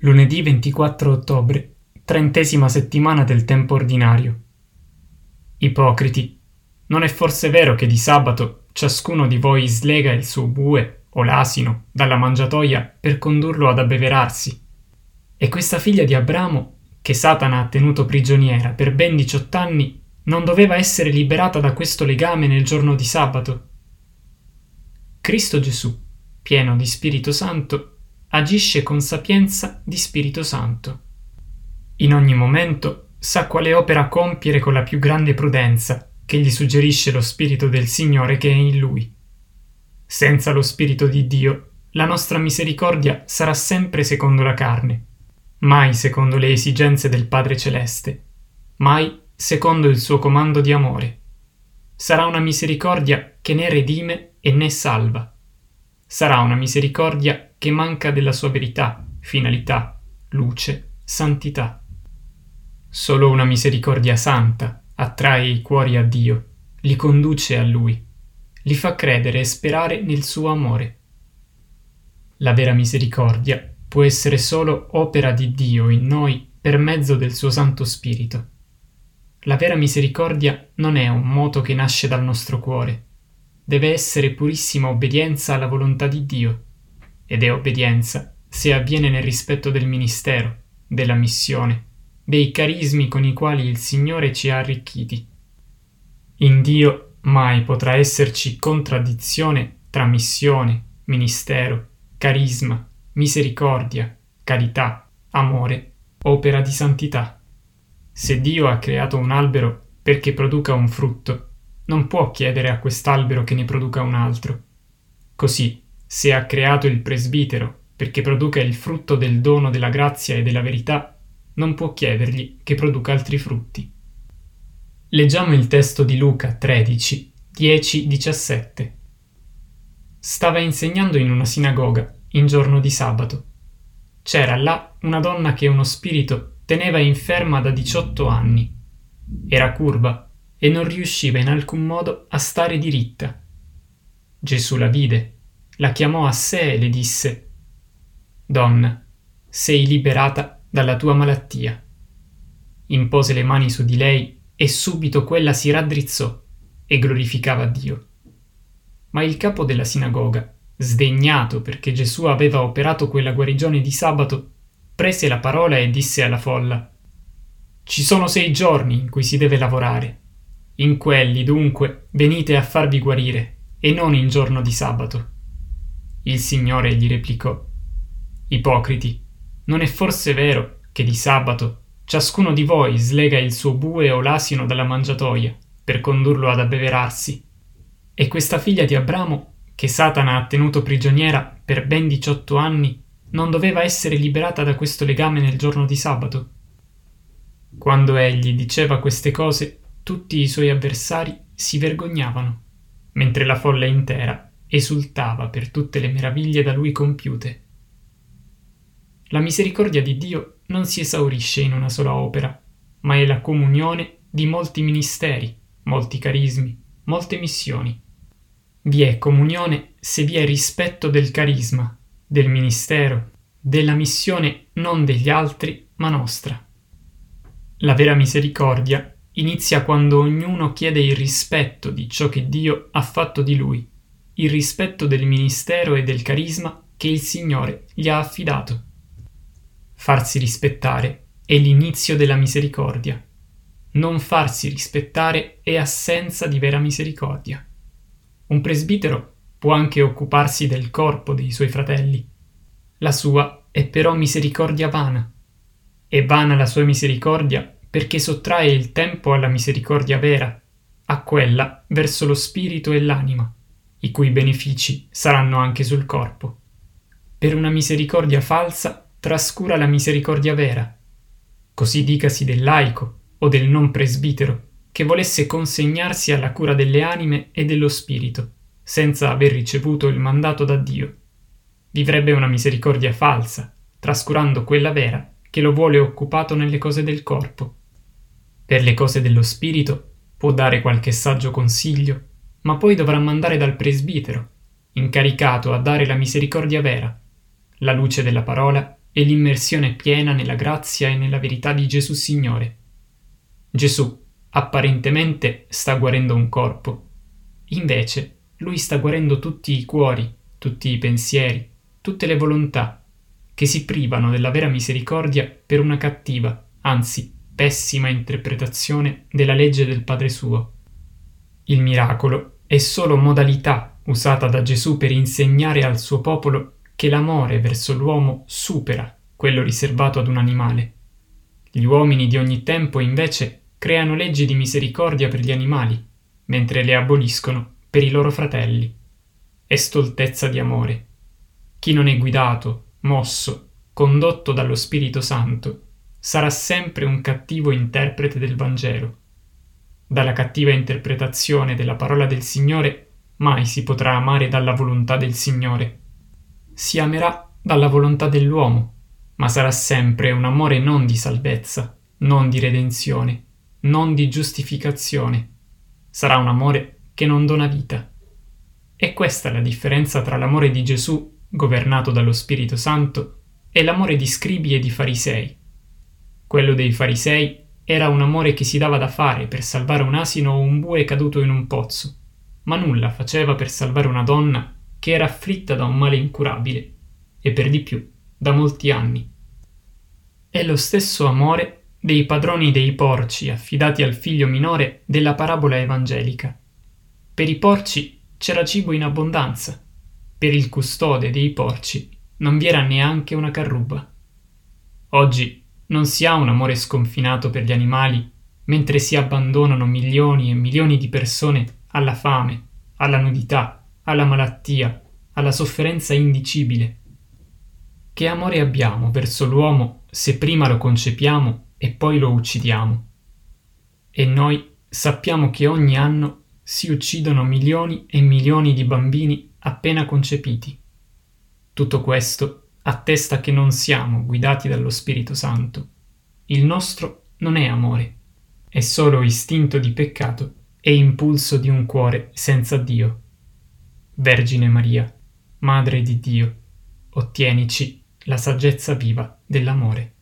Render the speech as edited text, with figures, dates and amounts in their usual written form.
Lunedì 24 ottobre, 30ª settimana del tempo ordinario. Ipocriti, non è forse vero che di sabato ciascuno di voi slega il suo bue o l'asino dalla mangiatoia per condurlo ad abbeverarsi? E questa figlia di Abramo, che Satana ha tenuto prigioniera per ben 18 anni, non doveva essere liberata da questo legame nel giorno di sabato? Cristo Gesù, pieno di Spirito Santo, agisce con sapienza di Spirito Santo. In ogni momento sa quale opera compiere con la più grande prudenza che gli suggerisce lo Spirito del Signore che è in lui. Senza lo Spirito di Dio, la nostra misericordia sarà sempre secondo la carne, mai secondo le esigenze del Padre Celeste, mai secondo il suo comando di amore. Sarà una misericordia che né redime e né salva. Sarà una misericordia che manca della sua verità, finalità, luce, santità. Solo una misericordia santa attrae i cuori a Dio, li conduce a Lui, li fa credere e sperare nel suo amore. La vera misericordia può essere solo opera di Dio in noi per mezzo del suo Santo Spirito. La vera misericordia non è un moto che nasce dal nostro cuore. Deve essere purissima obbedienza alla volontà di Dio, ed è obbedienza se avviene nel rispetto del ministero, della missione, dei carismi con i quali il Signore ci ha arricchiti. In Dio mai potrà esserci contraddizione tra missione, ministero, carisma, misericordia, carità, amore, opera di santità. Se Dio ha creato un albero perché produca un frutto, non può chiedere a quest'albero che ne produca un altro. Così, se ha creato il presbitero perché produca il frutto del dono della grazia e della verità, non può chiedergli che produca altri frutti. Leggiamo il testo di Luca 13, 10-17. Stava insegnando in una sinagoga in giorno di sabato. C'era là una donna che uno spirito teneva inferma da 18 anni. Era curva e non riusciva in alcun modo a stare diritta. Gesù la vide, la chiamò a sé e le disse: «Donna, sei liberata dalla tua malattia». Impose le mani su di lei e subito quella si raddrizzò e glorificava Dio. Ma il capo della sinagoga, sdegnato perché Gesù aveva operato quella guarigione di sabato, prese la parola e disse alla folla: «Ci sono 6 giorni in cui si deve lavorare. In quelli, dunque, venite a farvi guarire, e non in giorno di sabato». Il Signore gli replicò: «Ipocriti, non è forse vero che di sabato ciascuno di voi slega il suo bue o l'asino dalla mangiatoia per condurlo ad abbeverarsi? E questa figlia di Abramo, che Satana ha tenuto prigioniera per ben 18 anni, non doveva essere liberata da questo legame nel giorno di sabato?» Quando egli diceva queste cose, tutti i suoi avversari si vergognavano, mentre la folla intera esultava per tutte le meraviglie da lui compiute. La misericordia di Dio non si esaurisce in una sola opera, ma è la comunione di molti ministeri, molti carismi, molte missioni. Vi è comunione se vi è rispetto del carisma, del ministero, della missione non degli altri ma nostra. La vera misericordia inizia quando ognuno chiede il rispetto di ciò che Dio ha fatto di lui, il rispetto del ministero e del carisma che il Signore gli ha affidato. Farsi rispettare è l'inizio della misericordia. Non farsi rispettare è assenza di vera misericordia. Un presbitero può anche occuparsi del corpo dei suoi fratelli. La sua è però misericordia vana. È vana la sua misericordia perché sottrae il tempo alla misericordia vera, a quella verso lo spirito e l'anima, i cui benefici saranno anche sul corpo. Per una misericordia falsa trascura la misericordia vera. Così dicasi del laico o del non presbitero che volesse consegnarsi alla cura delle anime e dello spirito, senza aver ricevuto il mandato da Dio. Vivrebbe una misericordia falsa, trascurando quella vera che lo vuole occupato nelle cose del corpo. Per le cose dello spirito può dare qualche saggio consiglio, ma poi dovrà mandare dal presbitero, incaricato a dare la misericordia vera, la luce della parola e l'immersione piena nella grazia e nella verità di Gesù Signore. Gesù apparentemente sta guarendo un corpo, invece lui sta guarendo tutti i cuori, tutti i pensieri, tutte le volontà che si privano della vera misericordia per una cattiva, anzi pessima interpretazione della legge del Padre suo. Il miracolo è solo modalità usata da Gesù per insegnare al suo popolo che l'amore verso l'uomo supera quello riservato ad un animale. Gli uomini di ogni tempo invece creano leggi di misericordia per gli animali, mentre le aboliscono per i loro fratelli. È stoltezza di amore. Chi non è guidato, mosso, condotto dallo Spirito Santo, sarà sempre un cattivo interprete del Vangelo. Dalla cattiva interpretazione della parola del Signore mai si potrà amare dalla volontà del Signore. Si amerà dalla volontà dell'uomo, ma sarà sempre un amore non di salvezza, non di redenzione, non di giustificazione. Sarà un amore che non dona vita. E questa è la differenza tra l'amore di Gesù, governato dallo Spirito Santo, e l'amore di scribi e di farisei. Quello dei farisei era un amore che si dava da fare per salvare un asino o un bue caduto in un pozzo, ma nulla faceva per salvare una donna che era afflitta da un male incurabile, e per di più da molti anni. È lo stesso amore dei padroni dei porci affidati al figlio minore della parabola evangelica. Per i porci c'era cibo in abbondanza, per il custode dei porci non vi era neanche una carruba. Oggi non si ha un amore sconfinato per gli animali, mentre si abbandonano milioni e milioni di persone alla fame, alla nudità, alla malattia, alla sofferenza indicibile. Che amore abbiamo verso l'uomo se prima lo concepiamo e poi lo uccidiamo? E noi sappiamo che ogni anno si uccidono milioni e milioni di bambini appena concepiti. Tutto questo attesta che non siamo guidati dallo Spirito Santo. Il nostro non è amore, è solo istinto di peccato e impulso di un cuore senza Dio. Vergine Maria, Madre di Dio, ottienici la saggezza viva dell'amore.